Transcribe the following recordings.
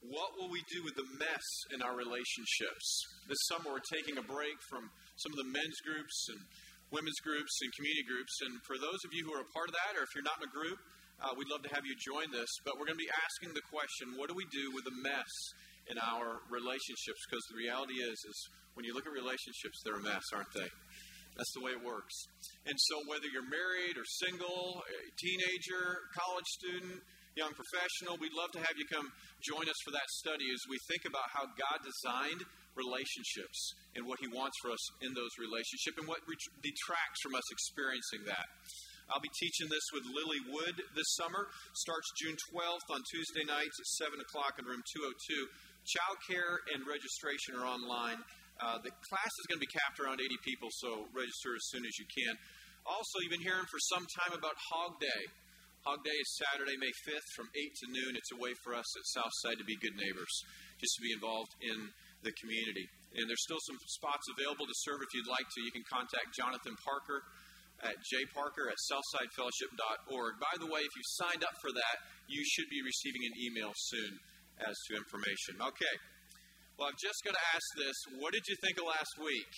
what will we do with the mess in our relationships? This summer we're taking a break from some of the men's groups and women's groups and community groups. And for those of you who are a part of that, or if you're not in a group, we'd love to have you join this. But we're going to be asking the question, what do we do with the mess in our relationships? Because the reality is when you look at relationships, they're a mess, aren't they? That's the way it works. And so whether you're married or single, a teenager, college student, young professional, we'd love to have you come join us for that study as we think about how God designed relationships and what He wants for us in those relationships and what detracts from us experiencing that. I'll be teaching this with Lily Wood this summer. Starts June 12th on Tuesday nights at 7 o'clock in room 202. Childcare and registration are online. The class is going to be capped around 80 people, so register as soon as you can. Also, you've been hearing for some time about Hog Day. Hog Day is Saturday, May 5th from 8 to noon. It's a way for us at Southside to be good neighbors, just to be involved in the community. And there's still some spots available to serve if you'd like to. You can contact Jonathan Parker at jparker@southsidefellowship.org. By the way, if you signed up for that, you should be receiving an email soon as to information. Okay. Well, I've just got to ask this. What did you think of last week?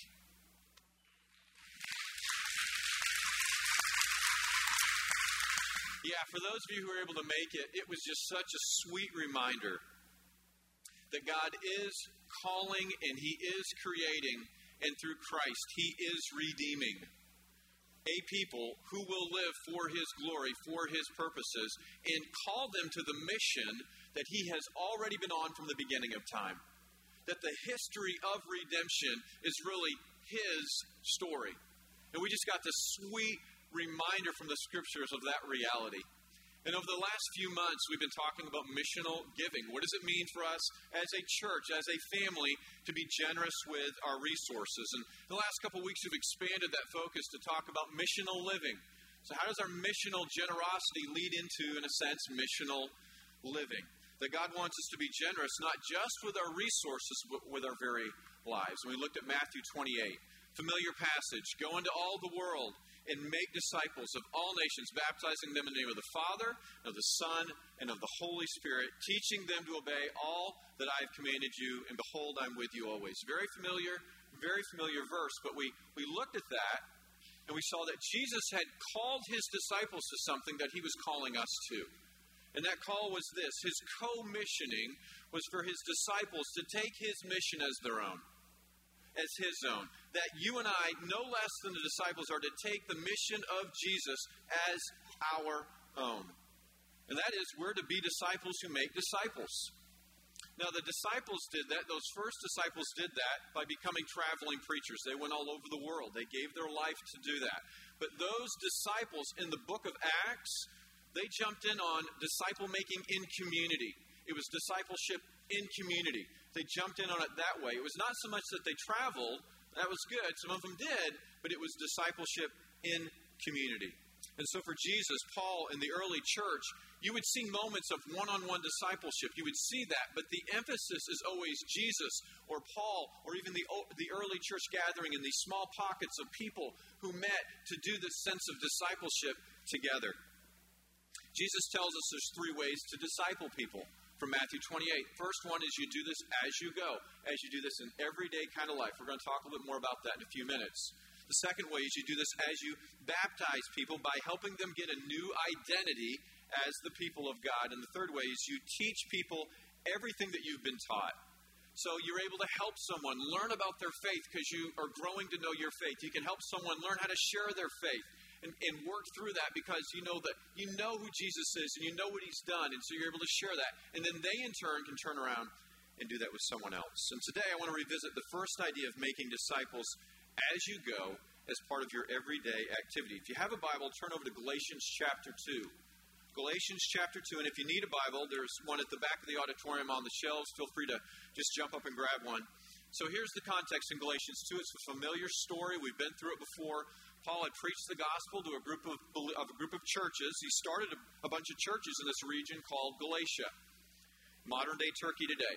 Yeah, for those of you who were able to make it, it was just such a sweet reminder that God is calling and He is creating, and through Christ, He is redeeming a people who will live for His glory, for His purposes, and call them to the mission that He has already been on from the beginning of time. That the history of redemption is really His story. And we just got this sweet reminder from the Scriptures of that reality. And over the last few months, we've been talking about missional giving. What does it mean for us as a church, as a family, to be generous with our resources? And the last couple of weeks, we've expanded that focus to talk about missional living. So how does our missional generosity lead into, in a sense, missional living? That God wants us to be generous, not just with our resources, but with our very lives. And we looked at Matthew 28, familiar passage. Go into all the world and make disciples of all nations, baptizing them in the name of the Father, of the Son, and of the Holy Spirit, teaching them to obey all that I have commanded you, and behold, I'm with you always. Very familiar verse, but we looked at that, and we saw that Jesus had called His disciples to something that He was calling us to. And that call was this: His co-missioning was for His disciples to take His mission as their own, as His own. That you and I, no less than the disciples, are to take the mission of Jesus as our own. And that is, we're to be disciples who make disciples. Now, the disciples did that. Those first disciples did that by becoming traveling preachers. They went all over the world. They gave their life to do that. But those disciples in the book of Acts, they jumped in on disciple making in community. It was discipleship in community. They jumped in on it that way. It was not so much that they traveled. That was good. Some of them did. But it was discipleship in community. And so for Jesus, Paul, and the early church, you would see moments of one-on-one discipleship. You would see that. But the emphasis is always Jesus or Paul or even the early church gathering in these small pockets of people who met to do this sense of discipleship together. Jesus tells us there's three ways to disciple people from Matthew 28. First one is you do this as you go, as you do this in everyday kind of life. We're going to talk a little bit more about that in a few minutes. The second way is you do this as you baptize people by helping them get a new identity as the people of God. And the third way is you teach people everything that you've been taught. So you're able to help someone learn about their faith because you are growing to know your faith. You can help someone learn how to share their faith. And work through that because you know who Jesus is and you know what He's done, and so you're able to share that. And then they in turn can turn around and do that with someone else. And today I want to revisit the first idea of making disciples as you go as part of your everyday activity. If you have a Bible, turn over to Galatians chapter 2. Galatians chapter 2, and if you need a Bible, there's one at the back of the auditorium on the shelves. Feel free to just jump up and grab one. So here's the context in Galatians 2. It's a familiar story. We've been through it before. Paul had preached the gospel to a group of churches. He started a bunch of churches in this region called Galatia, modern-day Turkey today.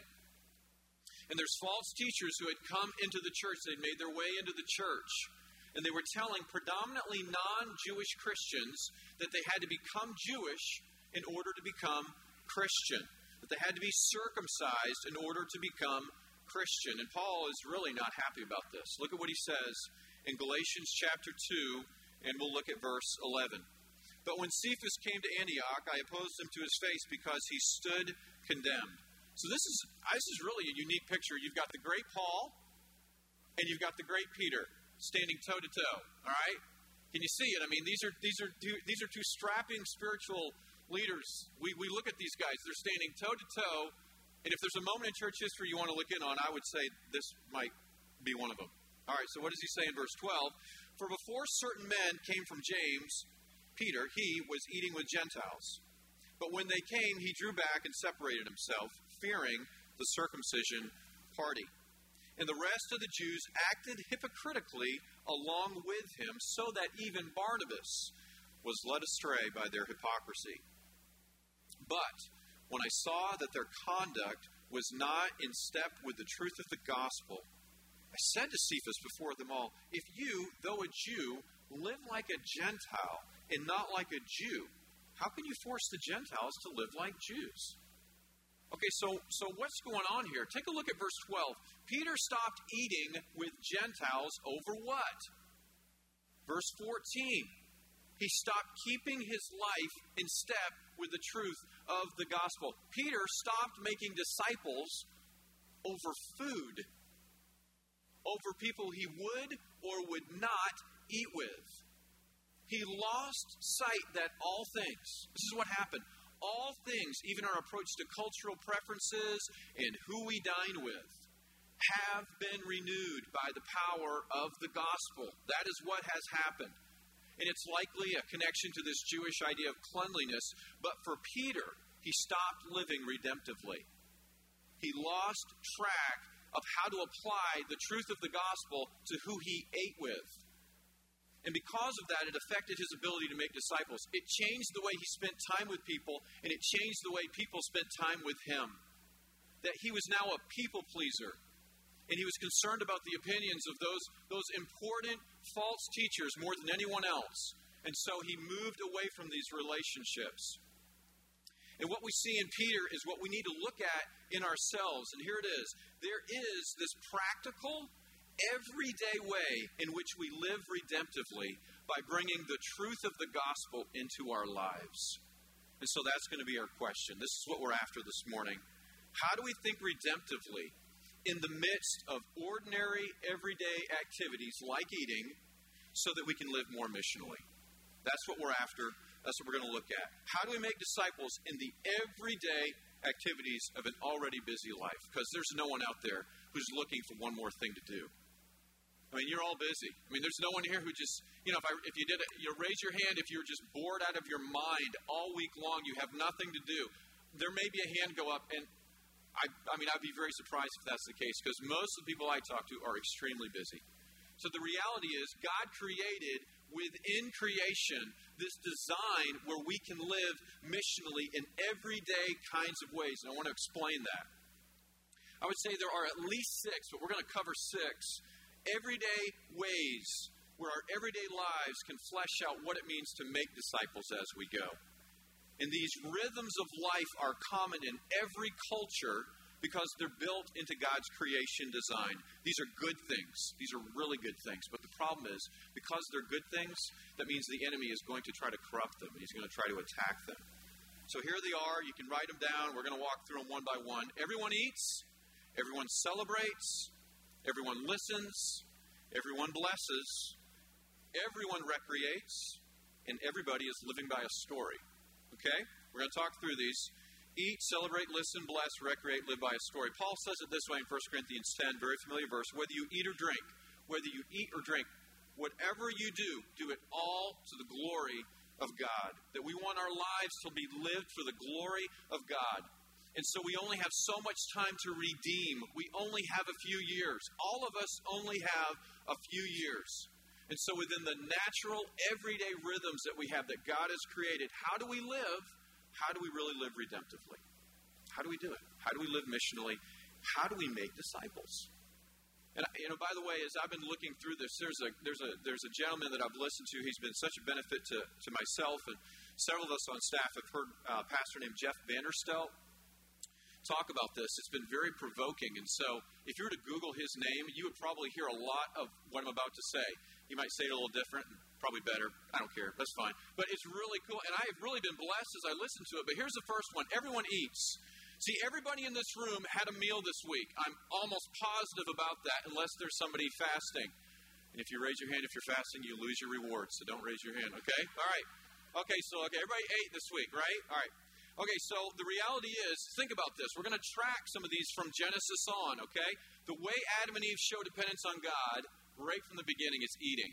And there's false teachers who had come into the church. They'd made their way into the church. And they were telling predominantly non-Jewish Christians that they had to become Jewish in order to become Christian. that they had to be circumcised in order to become Christian. And Paul is really not happy about this. Look at what he says in Galatians chapter 2, and we'll look at verse 11. But when Cephas came to Antioch, I opposed him to his face because he stood condemned. So this is really a unique picture. You've got the great Paul, and you've got the great Peter standing toe to toe. All right, can you see it? I mean, these are two strapping spiritual leaders. We look at these guys; they're standing toe to toe. And if there's a moment in church history you want to look in on, I would say this might be one of them. All right. So what does he say in verse 12? For before certain men came from James, Peter, he was eating with Gentiles. But when they came, he drew back and separated himself, fearing the circumcision party. And the rest of the Jews acted hypocritically along with him, so that even Barnabas was led astray by their hypocrisy. But when I saw that their conduct was not in step with the truth of the gospel, I said to Cephas before them all, if you, though a Jew, live like a Gentile and not like a Jew, how can you force the Gentiles to live like Jews? Okay, so what's going on here? Take a look at verse 12. Peter stopped eating with Gentiles over what? Verse 14. He stopped keeping his life in step with the truth of the gospel. Peter stopped making disciples over food, over people he would or would not eat with. He lost sight that all things, this is what happened, all things, even our approach to cultural preferences and who we dine with, have been renewed by the power of the gospel. That is what has happened. And it's likely a connection to this Jewish idea of cleanliness. But for Peter, he stopped living redemptively. He lost track of how to apply the truth of the gospel to who he ate with. And because of that, it affected his ability to make disciples. It changed the way he spent time with people, and it changed the way people spent time with him. That he was now a people pleaser. And he was concerned about the opinions of those important false teachers more than anyone else. And so he moved away from these relationships. And what we see in Peter is what we need to look at in ourselves. And here it is. There is this practical, everyday way in which we live redemptively by bringing the truth of the gospel into our lives. And so that's going to be our question. This is what we're after this morning. How do we think redemptively in the midst of ordinary, everyday activities like eating so that we can live more missionally? That's what we're after. That's what we're going to look at. How do we make disciples in the everyday activities of an already busy life? Because there's no one out there who's looking for one more thing to do. I mean, you're all busy. I mean, there's no one here who just, if you did it, raise your hand if you're just bored out of your mind all week long, you have nothing to do. There may be a hand go up, and I'd be very surprised if that's the case, because most of the people I talk to are extremely busy. So the reality is God created within creation this design where we can live missionally in everyday kinds of ways. And I want to explain that. I would say there are at least 6, but we're going to cover 6 everyday ways where our everyday lives can flesh out what it means to make disciples as we go. And these rhythms of life are common in every culture because they're built into God's creation design. These are good things. These are really good things. But the problem is, because they're good things, that means the enemy is going to try to corrupt them. He's going to try to attack them. So here they are. You can write them down. We're going to walk through them one by one. Everyone eats. Everyone celebrates. Everyone listens. Everyone blesses. Everyone recreates. And everybody is living by a story. Okay? We're going to talk through these. Eat, celebrate, listen, bless, recreate, live by a story. Paul says it this way in 1 Corinthians 10, very familiar verse. Whether you eat or drink, whatever you do it all to the glory of God. That we want our lives to be lived for the glory of God. And so we only have so much time to redeem. We only have a few years. All of us only have a few years. And so within the natural, everyday rhythms that we have that God has created, how do we live? How do we really live redemptively? How do we do it? How do we live missionally? How do we make disciples? And by the way, as I've been looking through this, there's a gentleman that I've listened to. He's been such a benefit to myself, and several of us on staff have heard a pastor named Jeff Vanderstelt. talk about this. It's been very provoking. And so if you were to Google his name, you would probably hear a lot of what I'm about to say. You might say it a little different, probably better. I don't care. That's fine. But it's really cool. And I have really been blessed as I listen to it. But here's the first one. Everyone eats. See, everybody in this room had a meal this week. I'm almost positive about that unless there's somebody fasting. And if you raise your hand if you're fasting, you lose your reward. So don't raise your hand, okay? All right. Okay, everybody ate this week, right? All right. Okay, so the reality is, think about this. We're going to track some of these from Genesis on, okay? The way Adam and Eve show dependence on God right from the beginning is eating.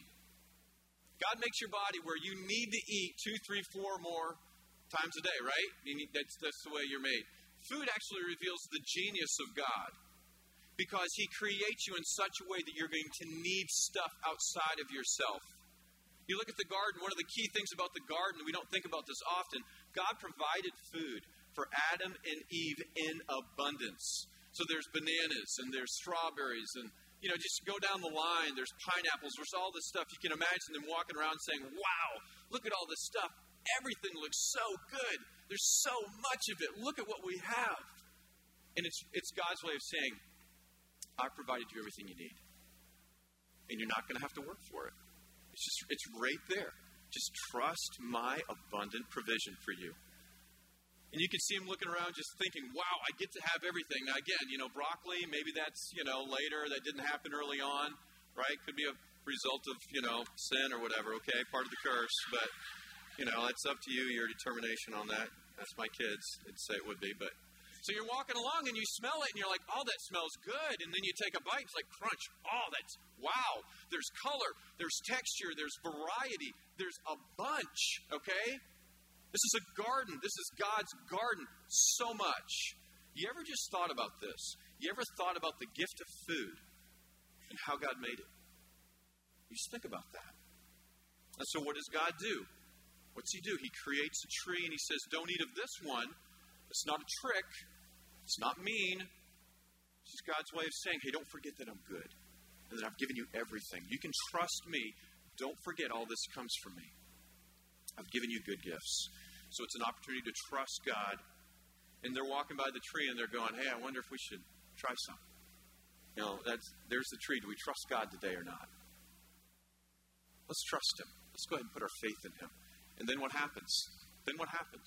God makes your body where you need to eat 2, 3, 4 more times a day, right? That's the way you're made. Food actually reveals the genius of God because he creates you in such a way that you're going to need stuff outside of yourself. You look at the garden, one of the key things about the garden, we don't think about this often, God provided food for Adam and Eve in abundance. So there's bananas and there's strawberries and, just go down the line, there's pineapples, there's all this stuff. You can imagine them walking around saying, wow, look at all this stuff. Everything looks so good. There's so much of it. Look at what we have. And it's God's way of saying, I've provided you everything you need. And you're not going to have to work for it. It's right there. Just trust my abundant provision for you. And you can see him looking around just thinking, wow, I get to have everything. Now again, broccoli, maybe that's, later. That didn't happen early on, right? Could be a result of, sin or whatever, okay? Part of the curse. But, it's up to you, your determination on that. That's my kids. I'd say it would be, but... So you're walking along and you smell it and you're like, oh, that smells good. And then you take a bite, it's like crunch. Oh, that's, wow. There's color, there's texture, there's variety, there's a bunch, okay? This is a garden. This is God's garden so much. You ever just thought about this? You ever thought about the gift of food and how God made it? You just think about that. And so what does God do? What's he do? He creates a tree and he says, don't eat of this one. It's not a trick. It's not mean. It's just God's way of saying, hey, don't forget that I'm good and that I've given you everything. You can trust me. Don't forget all this comes from me. I've given you good gifts. So it's an opportunity to trust God. And they're walking by the tree and they're going, hey, I wonder if we should try some. There's the tree. Do we trust God today or not? Let's trust him. Let's go ahead and put our faith in him. And then what happens? Remember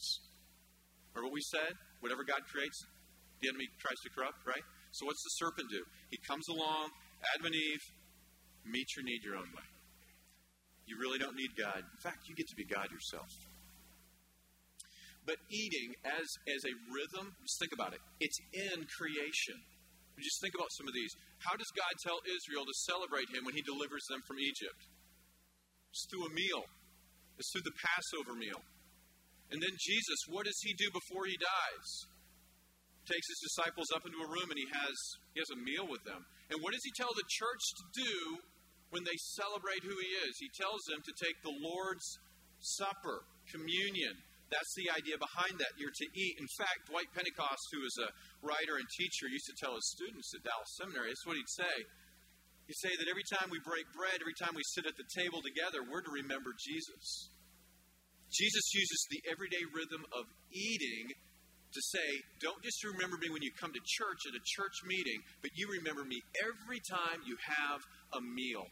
what we said? Whatever God creates, the enemy tries to corrupt, right? So what's the serpent do? He comes along, Adam and Eve, meet your need your own way. You really don't need God. In fact, you get to be God yourself. But eating as a rhythm, just think about it. It's in creation. Just think about some of these. How does God tell Israel to celebrate him when he delivers them from Egypt? It's through a meal. It's through the Passover meal. And then Jesus, what does he do before he dies? Takes his disciples up into a room and he has a meal with them. And what does he tell the church to do when they celebrate who he is? He tells them to take the Lord's Supper, communion. That's the idea behind that. You're to eat. In fact, Dwight Pentecost, who is a writer and teacher, used to tell his students at Dallas Seminary, this is what he'd say. He'd say that every time we break bread, every time we sit at the table together, we're to remember Jesus. Jesus uses the everyday rhythm of eating to say, don't just remember me when you come to church at a church meeting, but you remember me every time you have a meal.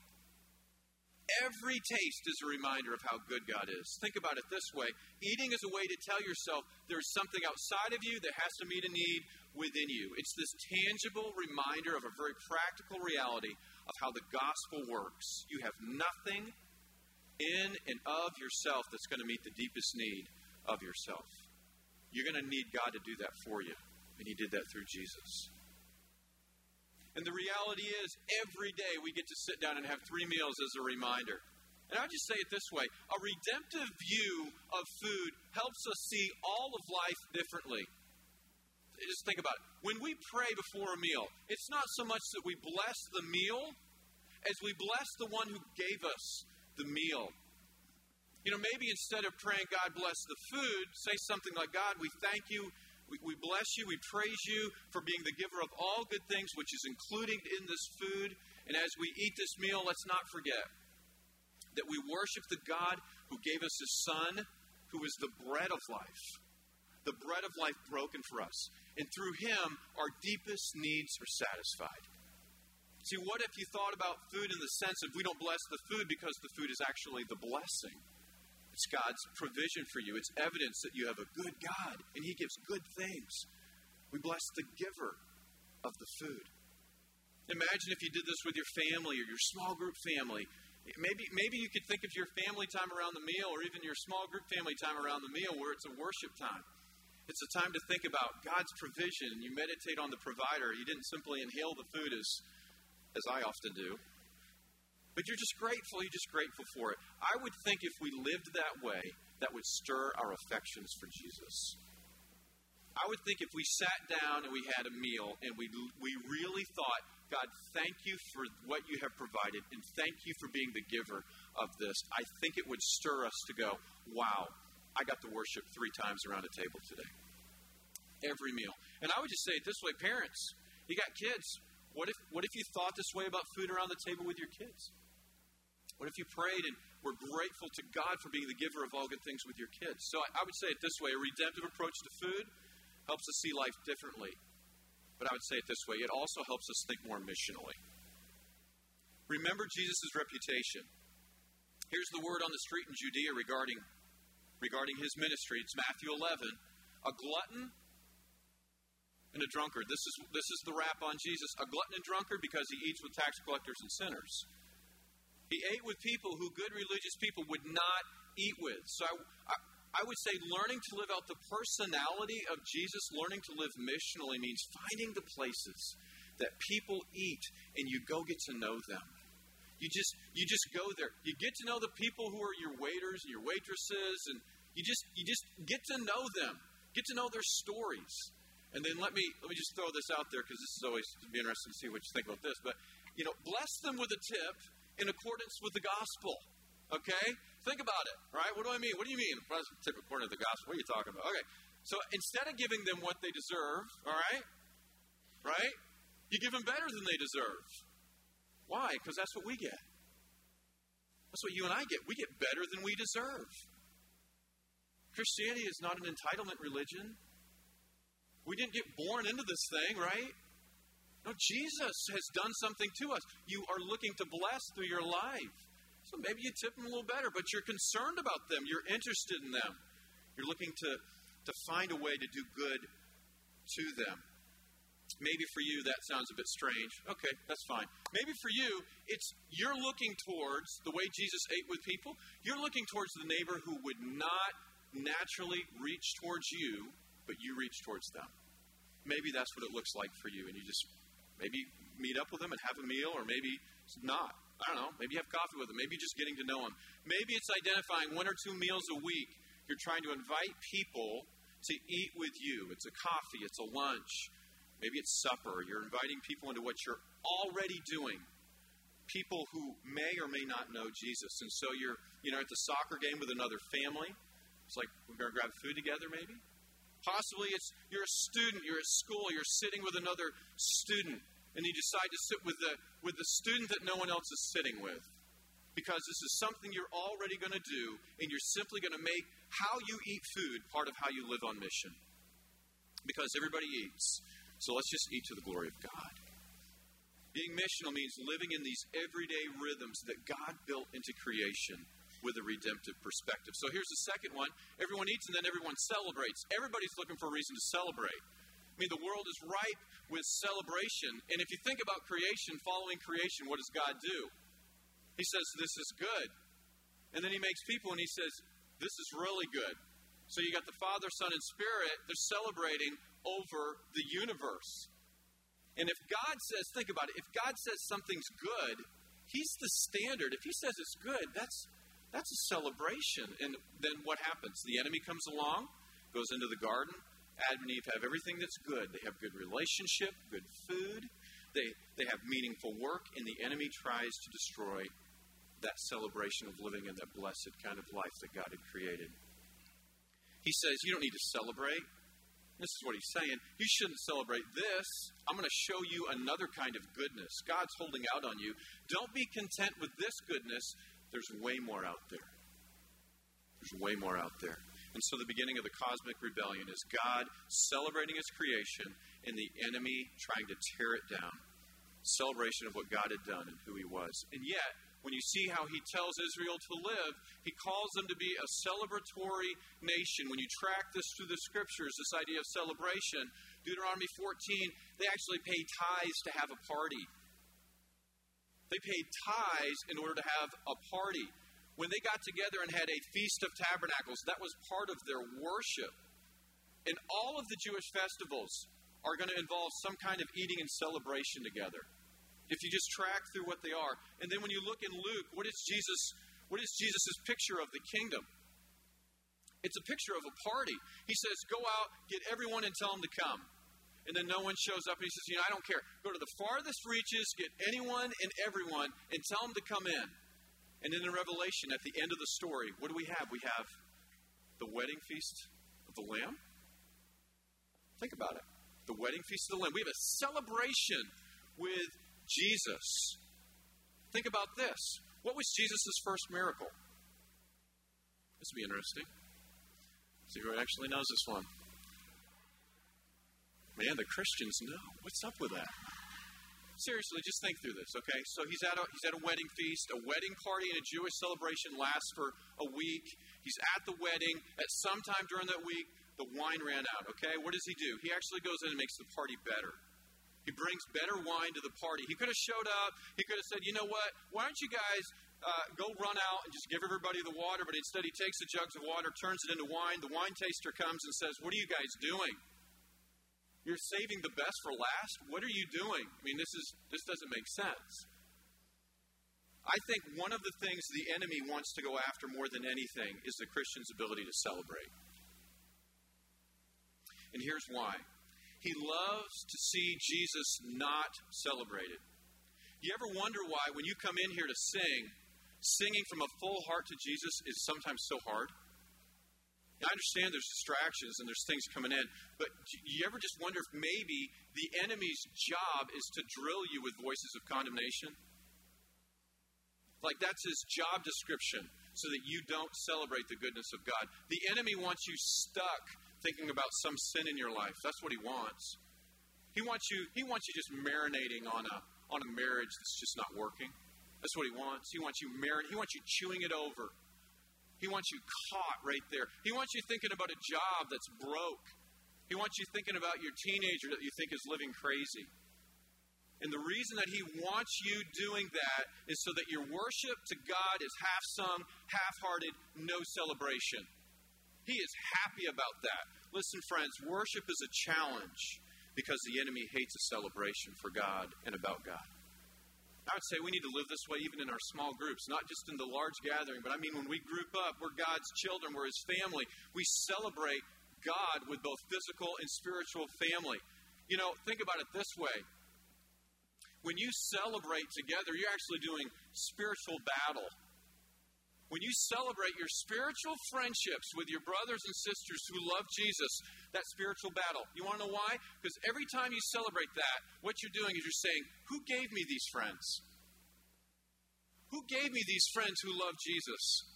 Every taste is a reminder of how good God is. Think about it this way. Eating is a way to tell yourself there's something outside of you that has to meet a need within you. It's this tangible reminder of a very practical reality of how the gospel works. You have nothing in and of yourself that's going to meet the deepest need of yourself. You're going to need God to do that for you. And he did that through Jesus. And the reality is, every day we get to sit down and have 3 meals as a reminder. And I'll just say it this way. A redemptive view of food helps us see all of life differently. Just think about it. When we pray before a meal, it's not so much that we bless the meal as we bless the one who gave us the meal. Maybe instead of praying, God bless the food, say something like, God, we thank you. We bless you, we praise you for being the giver of all good things, which is included in this food. And as we eat this meal, let's not forget that we worship the God who gave us his Son, who is the bread of life. The bread of life broken for us. And through him, our deepest needs are satisfied. See, what if you thought about food in the sense of we don't bless the food because the food is actually the blessing? It's God's provision for you. It's evidence that you have a good God, and he gives good things. We bless the giver of the food. Imagine if you did this with your family or your small group family. Maybe you could think of your family time around the meal, or even your small group family time around the meal, where it's a worship time. It's a time to think about God's provision. You meditate on the provider. He didn't simply inhale the food as I often do. But you're just grateful. You're just grateful for it. I would think if we lived that way, that would stir our affections for Jesus. I would think if we sat down and we had a meal and we really thought, God, thank you for what you have provided, and thank you for being the giver of this, I think it would stir us to go, wow, I got to worship 3 times around a table today. Every meal. And I would just say it this way, parents, you got kids. What if you thought this way about food around the table with your kids? What if you prayed and were grateful to God for being the giver of all good things with your kids? So I would say it this way, a redemptive approach to food helps us see life differently. But I would say it this way, it also helps us think more missionally. Remember Jesus' reputation. Here's the word on the street in Judea regarding his ministry. It's Matthew 11. A glutton and a drunkard. This is the rap on Jesus. A glutton and drunkard because he eats with tax collectors and sinners. He ate with people who good religious people would not eat with. So I would say learning to live out the personality of Jesus, learning to live missionally, means finding the places that people eat and you go get to know them. You just go there. You get to know the people who are your waiters and your waitresses, and you just get to know them. Get to know their stories. And then let me just throw this out there, because this is always be interesting to see what you think about this. But bless them with a tip in accordance with the gospel. Okay? Think about it, right? What do I mean? What do you mean? Tip according to the gospel. What are you talking about? Okay. So instead of giving them what they deserve, all right? Right? You give them better than they deserve. Why? Because that's what we get. That's what you and I get. We get better than we deserve. Christianity is not an entitlement religion. We didn't get born into this thing, right? No, Jesus has done something to us. You are looking to bless through your life. So maybe you tip them a little better, but you're concerned about them. You're interested in them. You're looking to find a way to do good to them. Maybe for you that sounds a bit strange. Okay, that's fine. Maybe for you, you're looking towards the way Jesus ate with people. You're looking towards the neighbor who would not naturally reach towards you, but you reach towards them. Maybe that's what it looks like for you, and you just maybe meet up with them and have a meal, or maybe not. I don't know. Maybe you have coffee with them. Maybe just getting to know them. Maybe it's identifying 1 or 2 meals a week. You're trying to invite people to eat with you. It's a coffee. It's a lunch. Maybe it's supper. You're inviting people into what you're already doing. People who may or may not know Jesus. And so you're at the soccer game with another family. It's like, we're going to grab food together maybe. Possibly you're a student. You're at school. You're sitting with another student. And you decide to sit with the student that no one else is sitting with. Because this is something you're already going to do, and you're simply going to make how you eat food part of how you live on mission. Because everybody eats. So let's just eat to the glory of God. Being missional means living in these everyday rhythms that God built into creation with a redemptive perspective. So here's the second one. Everyone eats and then everyone celebrates. Everybody's looking for a reason to celebrate. I mean, the world is ripe with celebration. And if you think about creation, following creation, what does God do? He says, this is good. And then he makes people and he says, this is really good. So you got the Father, Son, and Spirit. They're celebrating over the universe. And if God says, think about it, if God says something's good, he's the standard. If he says it's good, that's a celebration. And then what happens? The enemy comes along, goes into the garden. Adam and Eve have everything that's good. They have good relationship, good food. They have meaningful work, and the enemy tries to destroy that celebration of living in that blessed kind of life that God had created. He says, you don't need to celebrate. This is what he's saying. You shouldn't celebrate this. I'm going to show you another kind of goodness. God's holding out on you. Don't be content with this goodness. There's way more out there. There's way more out there. And so the beginning of the cosmic rebellion is God celebrating his creation and the enemy trying to tear it down. Celebration of what God had done and who he was. And yet, when you see how he tells Israel to live, he calls them to be a celebratory nation. When you track this through the scriptures, this idea of celebration, Deuteronomy 14, they actually pay tithes to have a party. They paid tithes in order to have a party. When they got together and had a Feast of Tabernacles, that was part of their worship. And all of the Jewish festivals are going to involve some kind of eating and celebration together. If you just track through what they are. And then when you look in Luke, what is Jesus' picture of the kingdom? It's a picture of a party. He says, go out, get everyone and tell them to come. And then no one shows up and he says, I don't care. Go to the farthest reaches, get anyone and everyone and tell them to come in. And then in Revelation, at the end of the story, what do we have? We have the wedding feast of the Lamb. Think about it. The wedding feast of the Lamb. We have a celebration with Jesus. Think about this. What was Jesus' first miracle? This will be interesting. See who actually knows this one. Man, the Christians know. What's up with that? Seriously, just think through this, okay? So he's at a wedding feast. A wedding party and a Jewish celebration lasts for a week. He's at the wedding. At some time during that week, the wine ran out, okay? What does he do? He actually goes in and makes the party better. He brings better wine to the party. He could have showed up. He could have said, you know what? Why don't you guys go run out and just give everybody the water? But instead he takes the jugs of water, turns it into wine. The wine taster comes and says, what are you guys doing? You're saving the best for last? What are you doing? I mean, this doesn't make sense. I think one of the things the enemy wants to go after more than anything is the Christian's ability to celebrate. And here's why. He loves to see Jesus not celebrated. You ever wonder why when you come in here to sing, singing from a full heart to Jesus is sometimes so hard? I understand there's distractions and there's things coming in, but you ever just wonder if maybe the enemy's job is to drill you with voices of condemnation? Like that's his job description, so that you don't celebrate the goodness of God. The enemy wants you stuck thinking about some sin in your life. That's what he wants. He wants you just marinating on a marriage that's just not working. That's what he wants. He wants you chewing it over. He wants you caught right there. He wants you thinking about a job that's broke. He wants you thinking about your teenager that you think is living crazy. And the reason that he wants you doing that is so that your worship to God is half-sung, half-hearted, no celebration. He is happy about that. Listen, friends, worship is a challenge because the enemy hates a celebration for God and about God. I would say we need to live this way even in our small groups, not just in the large gathering, but I mean when we group up, we're God's children, we're his family. We celebrate God with both physical and spiritual family. You know, think about it this way. When you celebrate together, you're actually doing spiritual battle. When you celebrate your spiritual friendships with your brothers and sisters who love Jesus, that spiritual battle. You want to know why? Because every time you celebrate that, what you're doing is you're saying, who gave me these friends? Who gave me these friends who love Jesus?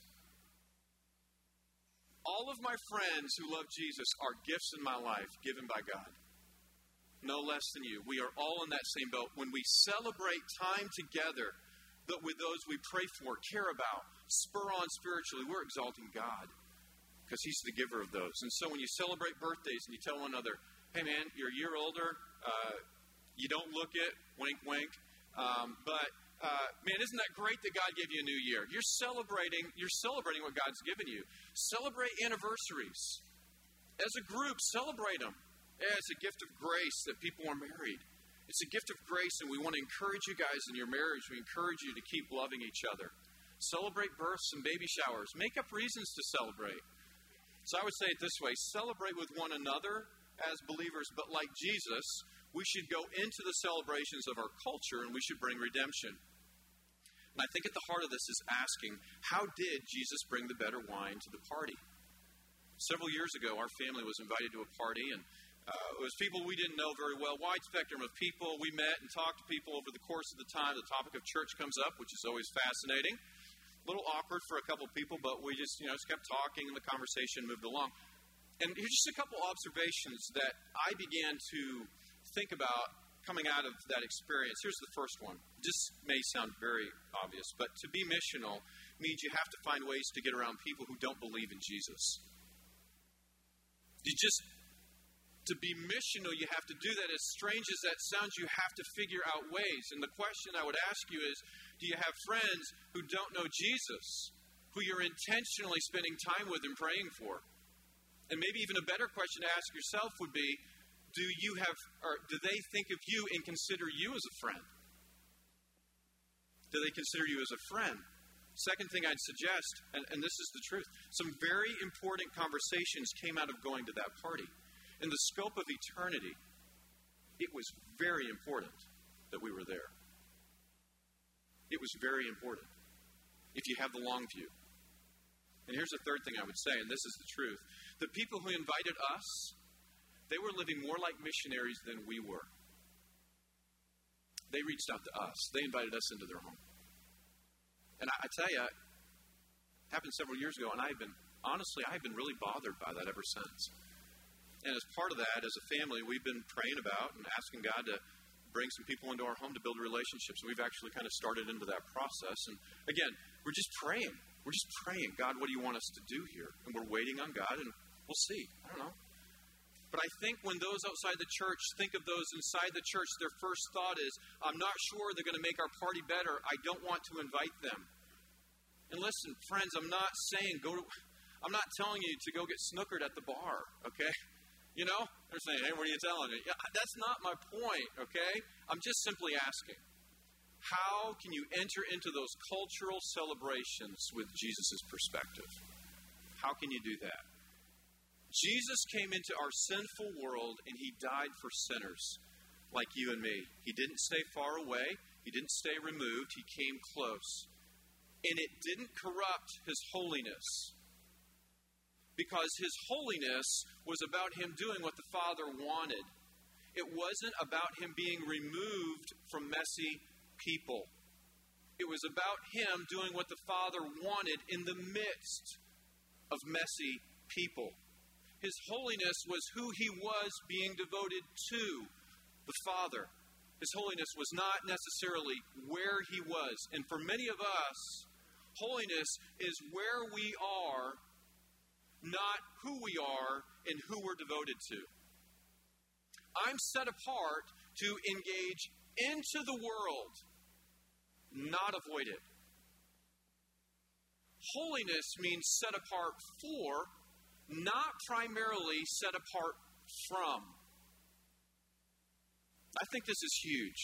All of my friends who love Jesus are gifts in my life given by God. No less than you. We are all in that same boat. When we celebrate time together, but with those we pray for, care about, spur on spiritually, we're exalting God because he's the giver of those. And so when you celebrate birthdays and you tell one another, hey man, you're a year older, you don't look it, wink, wink, but man, isn't that great that God gave you a new year? You're celebrating what God's given you. Celebrate anniversaries. As a group, celebrate them. It's a gift of grace that people are married. It's a gift of grace, and we want to encourage you guys in your marriage. We encourage you to keep loving each other. Celebrate births and baby showers. Make up reasons to celebrate. So I would say it this way. Celebrate with one another as believers, but like Jesus, we should go into the celebrations of our culture, and we should bring redemption. And I think at the heart of this is asking, how did Jesus bring the better wine to the party? Several years ago, our family was invited to a party, and it was people we didn't know very well, wide spectrum of people. We met and talked to people over the course of the time. The topic of church comes up, which is always fascinating. A little awkward for a couple people, but we just kept talking and the conversation moved along. And here's just a couple observations that I began to think about coming out of that experience. Here's the first one. This may sound very obvious, but to be missional means you have to find ways to get around people who don't believe in Jesus. To be missional, you have to do that. As strange as that sounds, you have to figure out ways. And the question I would ask you is, do you have friends who don't know Jesus, who you're intentionally spending time with and praying for? And maybe even a better question to ask yourself would be, do they think of you and consider you as a friend? Do they consider you as a friend? Second thing I'd suggest, and this is the truth, some very important conversations came out of going to that party. In the scope of eternity, it was very important that we were there. It was very important if you have the long view. And here's the third thing I would say, and this is the truth. The people who invited us, they were living more like missionaries than we were. They reached out to us. They invited us into their home. And I tell you, it happened several years ago, and I've been really bothered by that ever since. And as part of that, as a family, we've been praying about and asking God to bring some people into our home to build relationships. We've actually kind of started into that process. And again, we're just praying. We're just praying, God, what do you want us to do here? And we're waiting on God, and we'll see. I don't know. But I think when those outside the church think of those inside the church, their first thought is, I'm not sure they're going to make our party better. I don't want to invite them. And listen, friends, I'm not telling you to go get snookered at the bar, okay? They're saying, hey, what are you telling me? Yeah, that's not my point, okay? I'm just simply asking, how can you enter into those cultural celebrations with Jesus' perspective? How can you do that? Jesus came into our sinful world and he died for sinners like you and me. He didn't stay far away. He didn't stay removed. He came close. And it didn't corrupt his holiness. Because his holiness was about him doing what the Father wanted. It wasn't about him being removed from messy people. It was about him doing what the Father wanted in the midst of messy people. His holiness was who he was being devoted to, the Father. His holiness was not necessarily where he was. And for many of us, holiness is where we are, not who we are and who we're devoted to. I'm set apart to engage into the world, not avoid it. Holiness means set apart for, not primarily set apart from. I think this is huge.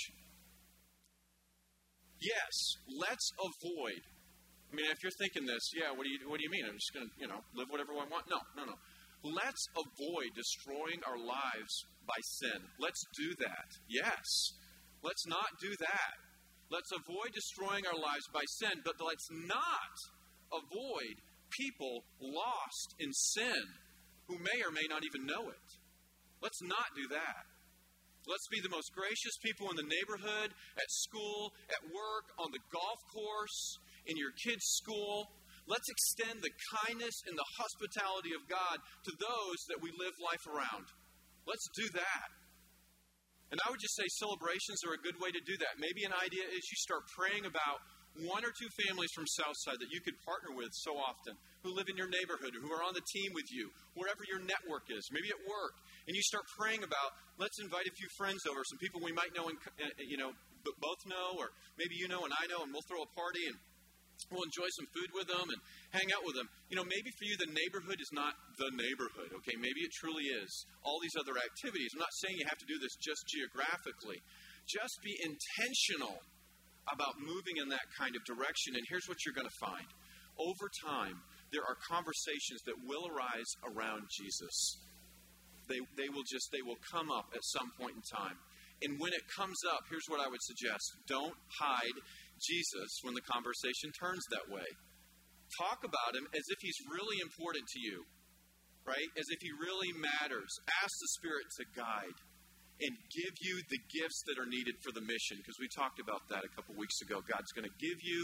Yes, let's avoid. I mean, if you're thinking this, what do you mean? I'm just going to, live whatever I want? No. Let's avoid destroying our lives by sin. Let's do that. Yes. Let's not do that. Let's avoid destroying our lives by sin, but let's not avoid people lost in sin who may or may not even know it. Let's not do that. Let's be the most gracious people in the neighborhood, at school, at work, on the golf course, in your kids' school. Let's extend the kindness and the hospitality of God to those that we live life around. Let's do that. And I would just say celebrations are a good way to do that. Maybe an idea is you start praying about one or two families from Southside that you could partner with so often, who live in your neighborhood, who are on the team with you, wherever your network is, maybe at work. And you start praying about, let's invite a few friends over, some people we might know and both know, or maybe you know and I know, and we'll throw a party and we'll enjoy some food with them and hang out with them. Maybe for you the neighborhood is not the neighborhood, okay? Maybe it truly is. All these other activities. I'm not saying you have to do this just geographically. Just be intentional about moving in that kind of direction. And here's what you're going to find. Over time, there are conversations that will arise around Jesus. They will come up at some point in time. And when it comes up, here's what I would suggest. Don't hide Jesus when the conversation turns that way. Talk about him as if he's really important to you, right? As if he really matters. Ask the Spirit to guide and give you the gifts that are needed for the mission, because we talked about that a couple weeks ago. God's going to give you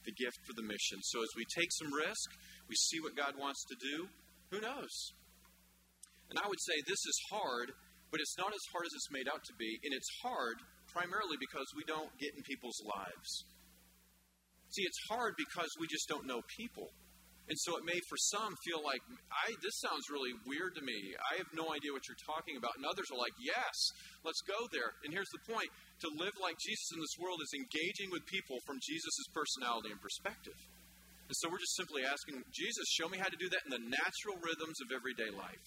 the gift for the mission. So as we take some risk, we see what God wants to do, who knows? And I would say this is hard, but it's not as hard as it's made out to be. And it's hard primarily because we don't get in people's lives. See, it's hard because we just don't know people. And so it may, for some, feel like, this sounds really weird to me. I have no idea what you're talking about. And others are like, yes, let's go there. And here's the point. To live like Jesus in this world is engaging with people from Jesus' personality and perspective. And so we're just simply asking, Jesus, show me how to do that in the natural rhythms of everyday life.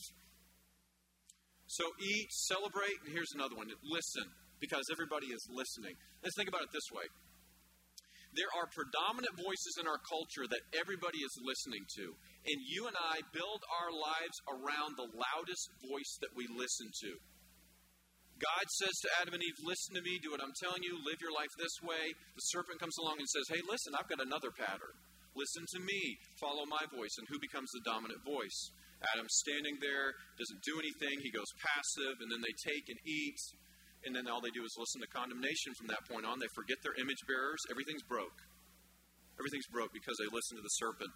So eat, celebrate, and here's another one. Listen, because everybody is listening. Let's think about it this way. There are predominant voices in our culture that everybody is listening to. And you and I build our lives around the loudest voice that we listen to. God says to Adam and Eve, listen to me, do what I'm telling you, live your life this way. The serpent comes along and says, hey, listen, I've got another pattern. Listen to me, follow my voice. And who becomes the dominant voice? Adam's standing there, doesn't do anything, he goes passive, and then they take and eat. And then all they do is listen to condemnation from that point on. They forget their image bearers. Everything's broke. Everything's broke because they listened to the serpent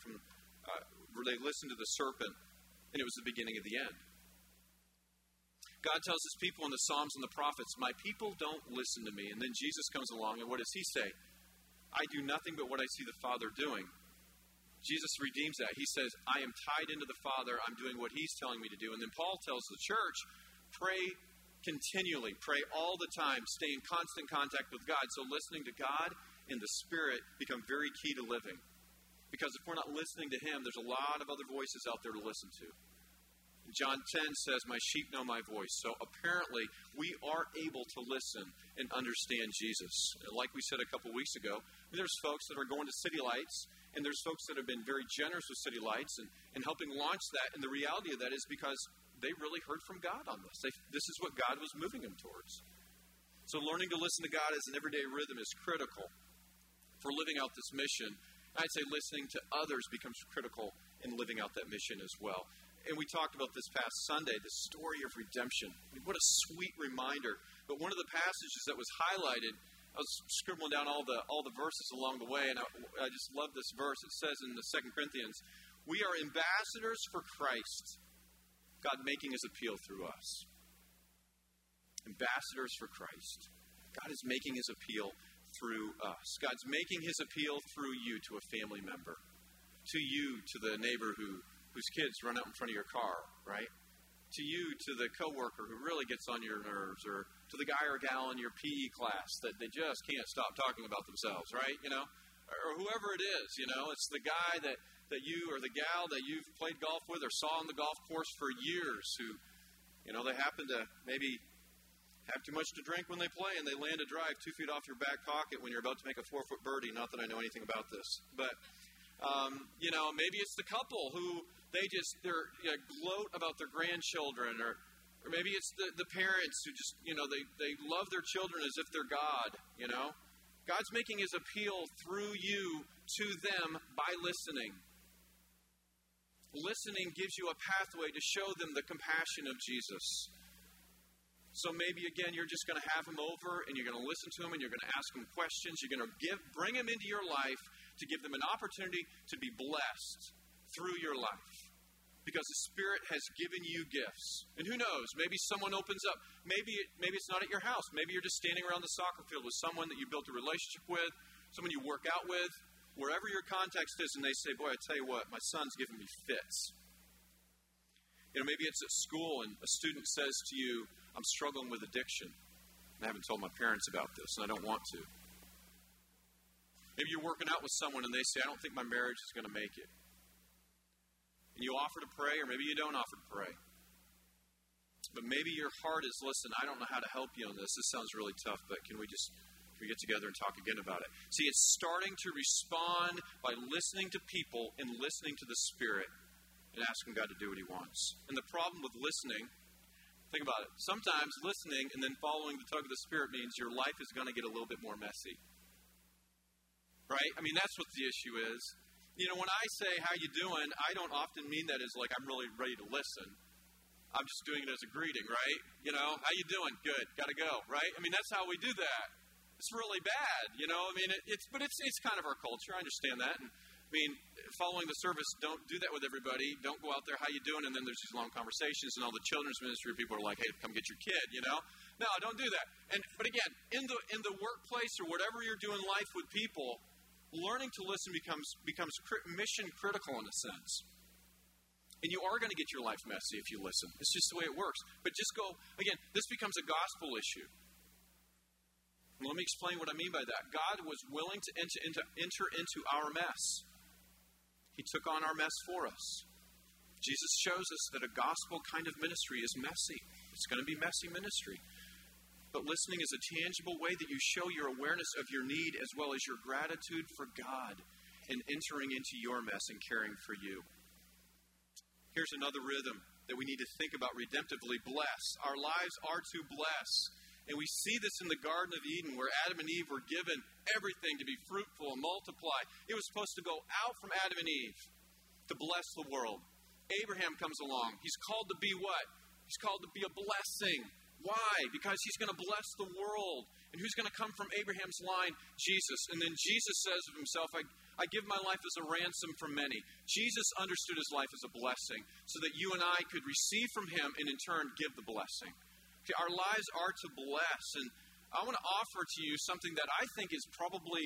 they listened to the serpent, and it was the beginning of the end. God tells his people in the Psalms and the prophets, my people don't listen to me. And then Jesus comes along, and what does he say? I do nothing but what I see the Father doing. Jesus redeems that. He says, I am tied into the Father. I'm doing what he's telling me to do. And then Paul tells the church, pray continually, pray all the time, stay in constant contact with God. So listening to God and the Spirit become very key to living. Because if we're not listening to him, there's a lot of other voices out there to listen to. John 10 says, my sheep know my voice. So apparently, we are able to listen and understand Jesus. And like we said a couple weeks ago, there's folks that are going to City Lights, and there's folks that have been very generous with City Lights and helping launch that. And the reality of that is because they really heard from God on this. This is what God was moving them towards. So learning to listen to God as an everyday rhythm is critical for living out this mission. I'd say listening to others becomes critical in living out that mission as well. And we talked about this past Sunday, the story of redemption. I mean, what a sweet reminder. But one of the passages that was highlighted, I was scribbling down all the verses along the way, and I just love this verse. It says in the 2 Corinthians, we are ambassadors for Christ, God making his appeal through us. Ambassadors for Christ. God is making his appeal through us. God's making his appeal through you to a family member, to you, to the neighbor whose kids run out in front of your car, right? To you, to the coworker who really gets on your nerves, or to the guy or gal in your PE class that they just can't stop talking about themselves, right? You know, or whoever it is, you know, it's the guy that you or the gal that you've played golf with or saw on the golf course for years who, you know, they happen to maybe have too much to drink when they play and they land a drive 2 feet off your back pocket when you're about to make a 4-foot birdie. Not that I know anything about this, but you know, maybe it's the couple who they gloat about their grandchildren, or maybe it's the parents who just, you know, they love their children as if they're God, you know. God's making his appeal through you to them by listening. Listening gives you a pathway to show them the compassion of Jesus. So maybe, again, you're just going to have him over and you're going to listen to him and you're going to ask him questions. You're going to bring him into your life to give them an opportunity to be blessed through your life. Because the Spirit has given you gifts. And who knows, maybe someone opens up. Maybe it's not at your house. Maybe you're just standing around the soccer field with someone that you built a relationship with, someone you work out with, wherever your context is, and they say, boy, I tell you what, my son's giving me fits. You know, maybe it's at school and a student says to you, I'm struggling with addiction. And I haven't told my parents about this, and I don't want to. Maybe you're working out with someone and they say, I don't think my marriage is going to make it. And you offer to pray, or maybe you don't offer to pray. But maybe your heart is, listen, I don't know how to help you on this. This sounds really tough, but can we get together and talk again about it? See, it's starting to respond by listening to people and listening to the Spirit and asking God to do what he wants. And the problem with listening, think about it. Sometimes listening and then following the tug of the Spirit means your life is going to get a little bit more messy. Right? I mean, that's what the issue is. You know, when I say, how you doing, I don't often mean that as like I'm really ready to listen. I'm just doing it as a greeting, right? You know, how you doing? Good. Got to go, right? I mean, that's how we do that. it's really bad, you know. I mean, it's kind of our culture. I understand that. And, I mean, following the service, don't do that with everybody. Don't go out there, how you doing? And then there's these long conversations, and all the children's ministry people are like, hey, come get your kid, you know. No, don't do that. But again, in the workplace or whatever you're doing life with people, learning to listen becomes mission critical in a sense. And you are going to get your life messy if you listen. It's just the way it works. But just go, again, this becomes a gospel issue. Let me explain what I mean by that. God was willing to enter into our mess. He took on our mess for us. Jesus shows us that a gospel kind of ministry is messy. It's going to be messy ministry. But listening is a tangible way that you show your awareness of your need as well as your gratitude for God and entering into your mess and caring for you. Here's another rhythm that we need to think about redemptively. Bless. Our lives are to bless. And we see this in the Garden of Eden where Adam and Eve were given everything to be fruitful and multiply. It was supposed to go out from Adam and Eve to bless the world. Abraham comes along. He's called to be what? He's called to be a blessing. Why? Because he's going to bless the world. And who's going to come from Abraham's line? Jesus. And then Jesus says of himself, I give my life as a ransom for many. Jesus understood his life as a blessing so that you and I could receive from him and in turn give the blessing. Okay, our lives are to bless. And I want to offer to you something that I think is probably,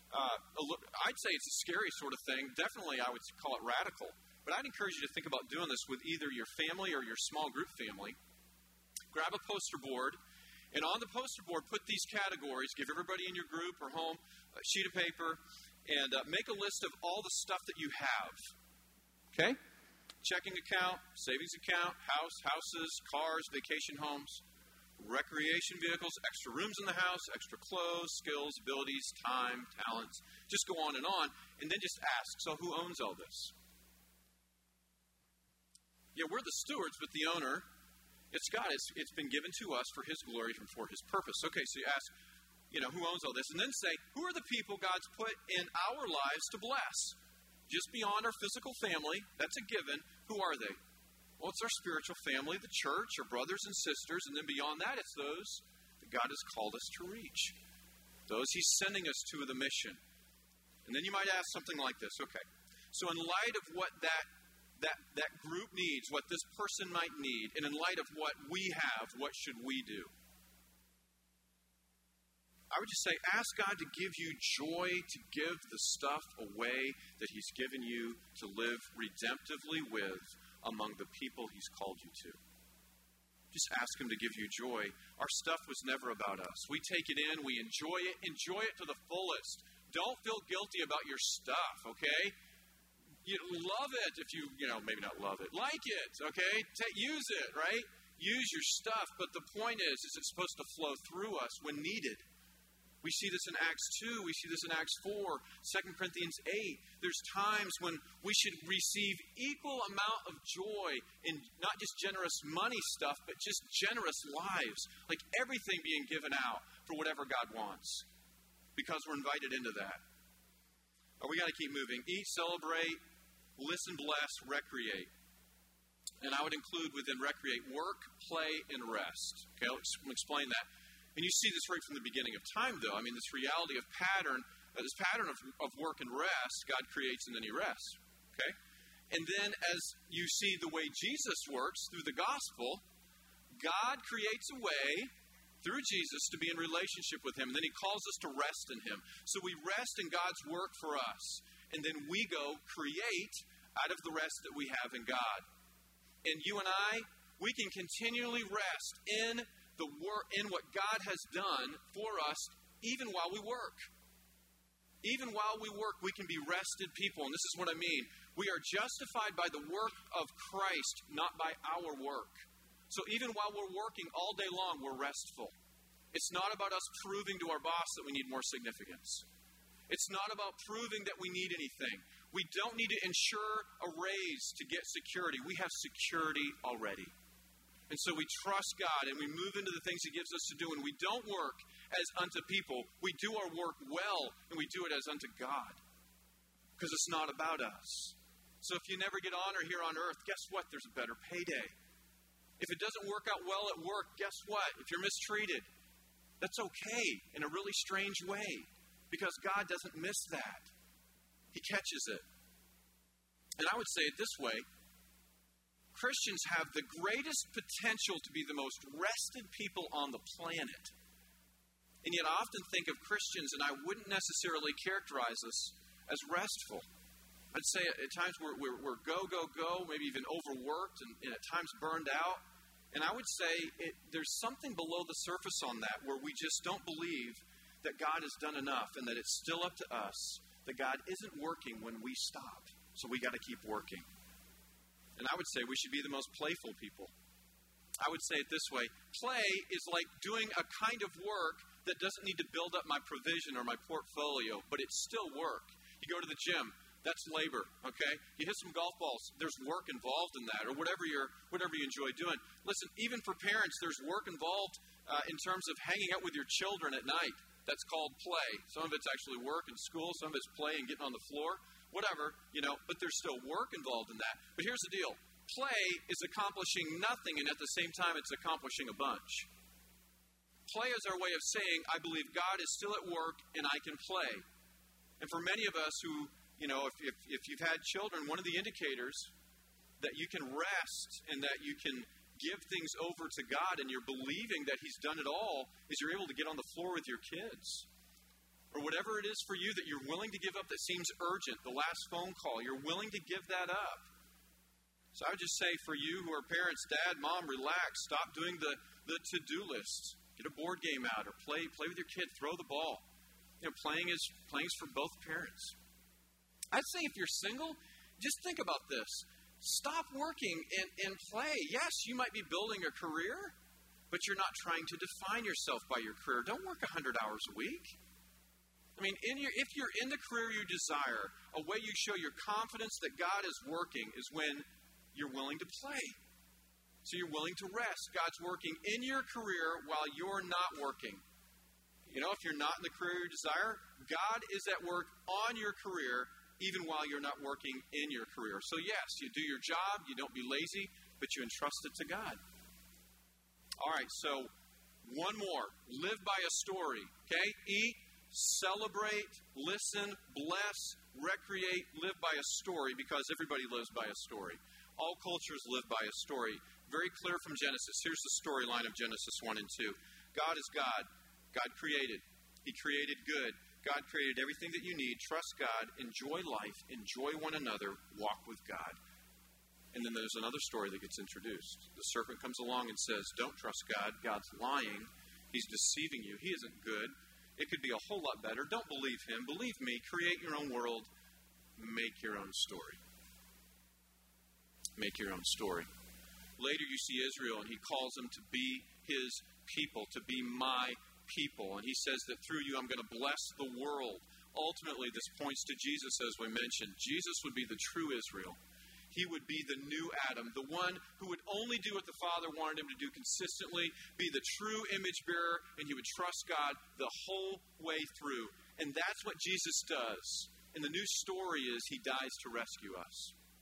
I'd say it's a scary sort of thing. Definitely I would call it radical. But I'd encourage you to think about doing this with either your family or your small group family. Grab a poster board, and on the poster board, put these categories. Give everybody in your group or home a sheet of paper, and make a list of all the stuff that you have. Okay? Checking account, savings account, houses, cars, vacation homes, recreation vehicles, extra rooms in the house, extra clothes, skills, abilities, time, talents. Just go on, and then just ask, so who owns all this? Yeah, we're the stewards, but the owner, it's God. It's been given to us for his glory and for his purpose. Okay, so you ask, who owns all this? And then say, who are the people God's put in our lives to bless? Just beyond our physical family, that's a given. Who are they? Well, it's our spiritual family, the church, our brothers and sisters, and then beyond that, it's those that God has called us to reach. Those he's sending us to the mission. And then you might ask something like this, okay, so in light of what that group needs, what this person might need, and in light of what we have, what should we do? I would just say, ask God to give you joy to give the stuff away that he's given you to live redemptively with among the people he's called you to. Just ask him to give you joy. Our stuff was never about us. We take it in, we enjoy it to the fullest. Don't feel guilty about your stuff, okay? You love it if you maybe not love it. Like it, okay? Use it, right? Use your stuff, but the point is it's supposed to flow through us when needed. We see this in Acts 2. We see this in Acts 4, 2 Corinthians 8. There's times when we should receive equal amount of joy in not just generous money stuff, but just generous lives. Like everything being given out for whatever God wants. Because we're invited into that. We got to keep moving. Eat, celebrate, listen, bless, recreate. And I would include within recreate work, play, and rest. Okay, let's explain that. And you see this right from the beginning of time, though. I mean, this reality of this pattern of work and rest, God creates and then he rests. Okay? And then as you see the way Jesus works through the gospel, God creates a way through Jesus to be in relationship with him. And then he calls us to rest in him. So we rest in God's work for us. And then we go create out of the rest that we have in God. And you and I, we can continually rest in the work, in what God has done for us, even while we work. Even while we work, we can be rested people. And this is what I mean. We are justified by the work of Christ, not by our work. So even while we're working all day long, we're restful. It's not about us proving to our boss that we need more significance. It's not about proving that we need anything. We don't need to ensure a raise to get security. We have security already. And so we trust God and we move into the things he gives us to do. And we don't work as unto people. We do our work well and we do it as unto God. Because it's not about us. So if you never get honor here on earth, guess what? There's a better payday. If it doesn't work out well at work, guess what? If you're mistreated, That's okay in a really strange way, because God doesn't miss that. He catches it. And I would say it this way: Christians have the greatest potential to be the most rested people on the planet. And yet I often think of Christians, and I wouldn't necessarily characterize us as restful. I'd say at times we're go, maybe even overworked and at times burned out. And I would say there's something below the surface on that, where we just don't believe that God has done enough and that it's still up to us, that God isn't working when we stop. So we got to keep working. And I would say we should be the most playful people. I would say it this way: play is like doing a kind of work that doesn't need to build up my provision or my portfolio, but it's still work. You go to the gym, that's labor, okay? You hit some golf balls, there's work involved in that, or whatever you enjoy doing. Listen, even for parents, there's work involved in terms of hanging out with your children at night. That's called play. Some of it's actually work in school, some of it's play and getting on the floor. Whatever, but there's still work involved in that. But here's the deal. Play is accomplishing nothing, and at the same time, it's accomplishing a bunch. Play is our way of saying, I believe God is still at work, and I can play. And for many of us who, if you've had children, one of the indicators that you can rest and that you can give things over to God and you're believing that He's done it all is you're able to get on the floor with your kids. Or whatever it is for you that you're willing to give up that seems urgent, the last phone call, you're willing to give that up. So I would just say for you who are parents, Dad, Mom, relax. Stop doing the to-do list. Get a board game out or play with your kid. Throw the ball. Playing is for both parents. I'd say if you're single, just think about this. Stop working and play. Yes, you might be building a career, but you're not trying to define yourself by your career. Don't work 100 hours a week. I mean, if you're in the career you desire, a way you show your confidence that God is working is when you're willing to play. So you're willing to rest. God's working in your career while you're not working. If you're not in the career you desire, God is at work on your career even while you're not working in your career. So yes, you do your job, you don't be lazy, but you entrust it to God. All right, so one more. Live by a story, okay? Eat, celebrate, listen, bless, recreate, live by a story, because everybody lives by a story. All cultures live by a story. Very clear from Genesis. Here's the storyline of Genesis 1 and 2. God is God. God created. He created good. God created everything that you need. Trust God. Enjoy life. Enjoy one another. Walk with God. And then there's another story that gets introduced. The serpent comes along and says, don't trust God. God's lying. He's deceiving you. He isn't good. It could be a whole lot better. Don't believe him. Believe me. Create your own world. Make your own story. Make your own story. Later you see Israel, and he calls them to be his people, to be my people. And he says that through you I'm going to bless the world. Ultimately, this points to Jesus, as we mentioned. Jesus would be the true Israel. He would be the new Adam, the one who would only do what the Father wanted him to do consistently, be the true image bearer, and he would trust God the whole way through. And that's what Jesus does. And the new story is he dies to rescue us.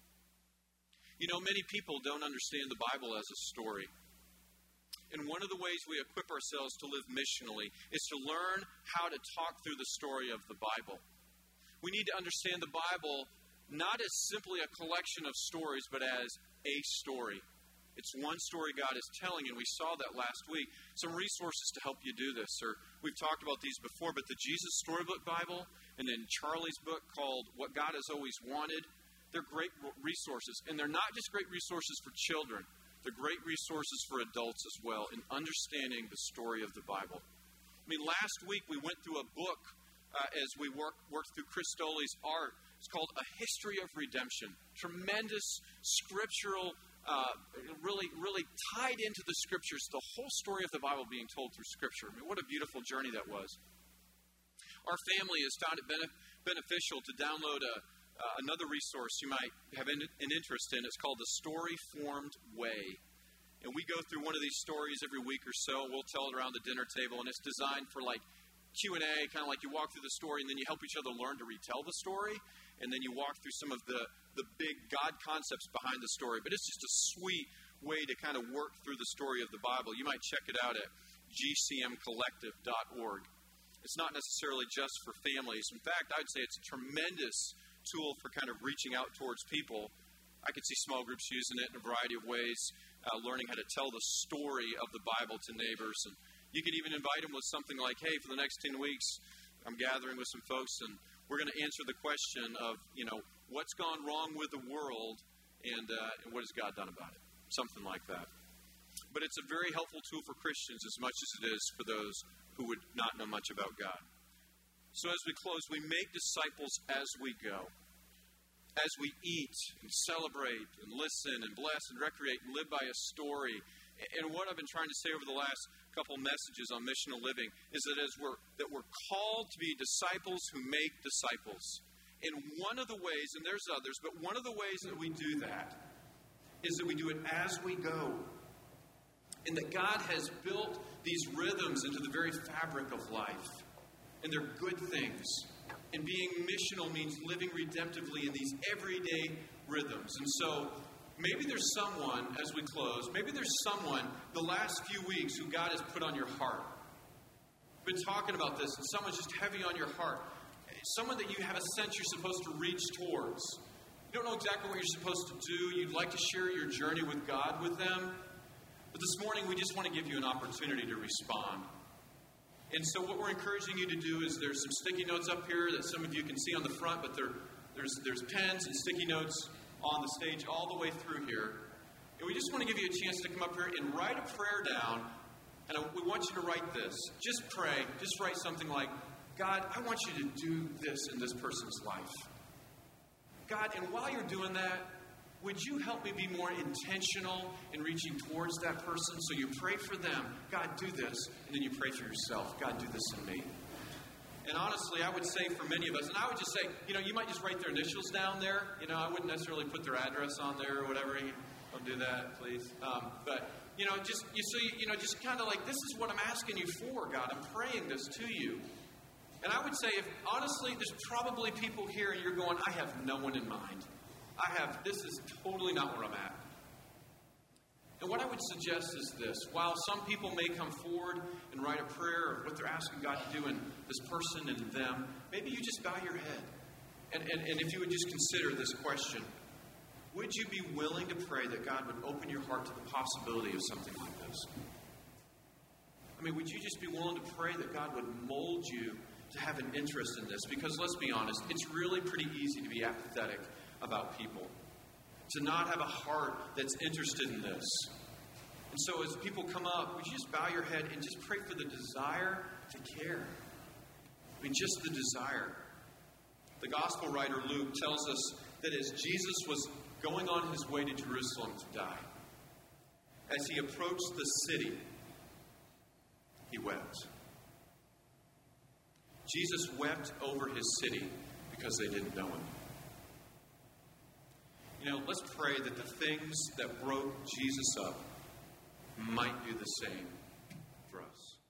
Many people don't understand the Bible as a story. And one of the ways we equip ourselves to live missionally is to learn how to talk through the story of the Bible. We need to understand the Bible not as simply a collection of stories, but as a story. It's one story God is telling, and we saw that last week. Some resources to help you do this. We've talked about these before, but the Jesus Storybook Bible, and then Charlie's book called What God Has Always Wanted. They're great resources, and they're not just great resources for children. They're great resources for adults as well in understanding the story of the Bible. Last week we went through a book as we worked through Chris Stoley's art. It's called A History of Redemption. Tremendous scriptural, really tied into the scriptures, the whole story of the Bible being told through scripture. What a beautiful journey that was. Our family has found it beneficial to download another resource you might have an interest in. It's called The Story-Formed Way. And we go through one of these stories every week or so. We'll tell it around the dinner table, and it's designed for Q&A, kind of like you walk through the story, and then you help each other learn to retell the story, and then you walk through some of the big God concepts behind the story. But it's just a sweet way to kind of work through the story of the Bible. You might check it out at gcmcollective.org. It's not necessarily just for families. In fact, I'd say it's a tremendous tool for kind of reaching out towards people. I could see small groups using it in a variety of ways, learning how to tell the story of the Bible to neighbors. And you could even invite them with something like, hey, for the next 10 weeks, I'm gathering with some folks, and we're going to answer the question of, what's gone wrong with the world, and what has God done about it? Something like that. But it's a very helpful tool for Christians as much as it is for those who would not know much about God. So as we close, we make disciples as we go. As we eat and celebrate and listen and bless and recreate and live by a story. And what I've been trying to say over the last couple messages on missional living is that we're called to be disciples who make disciples. And one of the ways, and there's others, but one of the ways that we do that is that we do it as we go. And that God has built these rhythms into the very fabric of life. And they're good things. And being missional means living redemptively in these everyday rhythms. And so, maybe there's someone, as we close, maybe there's someone the last few weeks who God has put on your heart. We've been talking about this, and someone's just heavy on your heart. Someone that you have a sense you're supposed to reach towards. You don't know exactly what you're supposed to do. You'd like to share your journey with God with them. But this morning, we just want to give you an opportunity to respond. And so what we're encouraging you to do is there's some sticky notes up here that some of you can see on the front, but there's pens and sticky notes on the stage all the way through here. And we just want to give you a chance to come up here and write a prayer down. And we want you to write this. Just pray. Just write something like, God, I want you to do this in this person's life. God, and while you're doing that, would you help me be more intentional in reaching towards that person? So you pray for them. God, do this. And then you pray for yourself. God, do this in me. And honestly, I would say for many of us, and I would just say, you might just write their initials down there. I wouldn't necessarily put their address on there or whatever. Don't do that, please. But just kind of like, this is what I'm asking you for, God. I'm praying this to you. And I would say, honestly, there's probably people here and you're going, I have no one in mind. This is totally not where I'm at. And what I would suggest is this. While some people may come forward and write a prayer of what they're asking God to do in this person and them, maybe you just bow your head. And if you would just consider this question, would you be willing to pray that God would open your heart to the possibility of something like this? Would you just be willing to pray that God would mold you to have an interest in this? Because let's be honest, it's really pretty easy to be apathetic about people, to not have a heart that's interested in this. And so as people come up, would you just bow your head and just pray for the desire to care? Just the desire. The gospel writer Luke tells us that as Jesus was going on his way to Jerusalem to die, as he approached the city, he wept. Jesus wept over his city because they didn't know him. Let's pray that the things that broke Jesus up might do the same for us.